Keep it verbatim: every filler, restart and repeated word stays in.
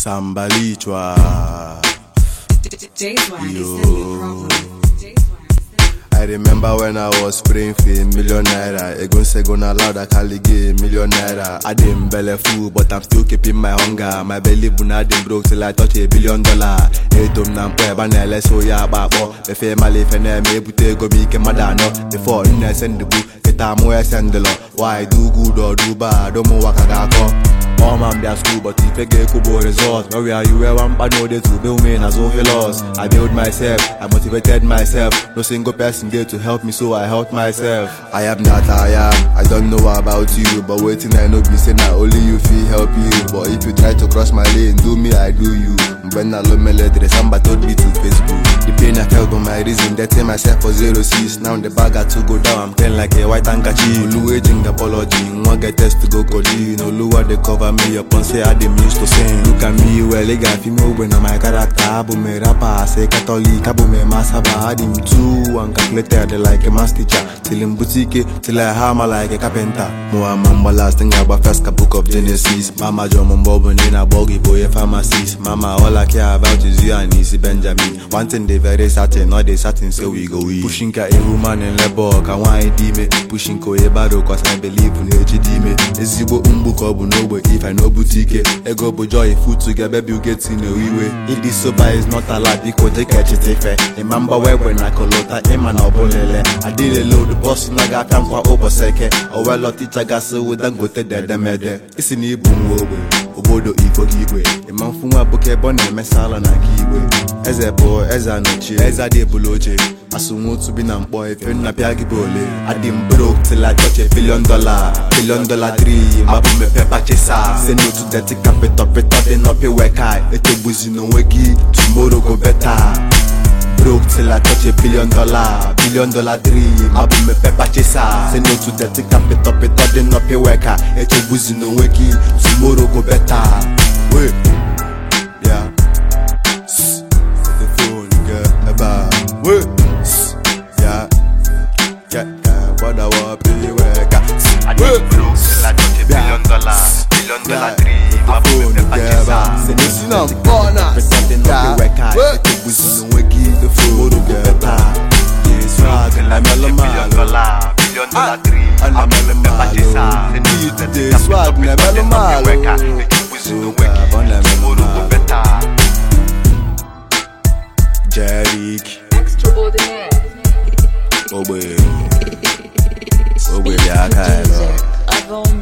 Sambalichwa. Yo. I remember when I was praying for a million naira. Egon say gonna allow that Cali get a million naira. I didn't belly full, but I'm still keeping my hunger. My belly bun I didn't broke till I touch a billion dollar. Hey tom nam pwe banele so ya babo. The family fene me bute go be ke madano. Before you send the book, get a more send the law. Why do good or do bad? Don't know what I got. All man be at school, but if I get kubo result, now where you were one bad no day to build me as over loss. I build myself, I motivated myself. No single person there to help me, so I helped myself. I am not tired, I don't know about you, but waiting I know be saying that only you feel help you. But if you try to cross my lane, do me I do you. When I love me later, somebody told me to Facebook. The pain I felt on my reason, dating myself for zero six. Now the bag got to go down, I'm playing like a white handkerchief. Olu aging apology, one get test to go codeine. Olu what they cover me up and say I didn't used to sing. Look at me, well, they got female when I'm my character. Abu me rapper, I say Catholic, Abu me masaba. I him too, and calculated like a math teacher. Till in boutique, till I hammer like a carpenter. More mamba last thing about first book of Genesis. Mama John Mumbobo in a boggy boy a pharmacist. Mama, all I care about is you and Easy Benjamin. One thing they very certain, all they certain, so we go eat. Pushing ka a woman in labor, can wine me. Pushing ko a bado, cause I believe in H D me. Is you umbuko, no way if I know boutique. Ego bo joy food together, baby, you get in a wee way. If this sober is not allowed, because they catch it if I remember where when I call out, I'm an obolele. I did a load the boss, and I got time for over second. Or well, a teacher got so with them go to the mede. It's in a boom over. Obodo iko giwe e manfunwa boke bone mesala na giwe eze bo eza no chi eza de boloje asunwo to be na mpo efe na pia gibole adim broke till I touch a billion dollar billion dollar dream abu me pepa chesa say no to dirty capital better than up your work I etebuzi no wegi tomorrow go better. Broke till I touch a billion dollar, billion dollar dream. Abu me pepa chesa. Say no to dirty capital, better than up your worker. Echo buzi no weki, tomorrow go better. Wait, yeah. Shh. The phone, girl, eba. Wait, shh. Yeah, yeah, yeah. What I want be worker. I think broke till I touch a billion dollar, billion dollar dream. Abu me pepa chesa. Say no to no corner, better than up your worker. Echo buzi no weki. The food will get better. This rock and I'm a billion dollar, billion dollar dream. And I'm a malo. This rock and I'm a malo. Jerick. Extraordinaire. Oh boy. Oh boy, yeah, I can't.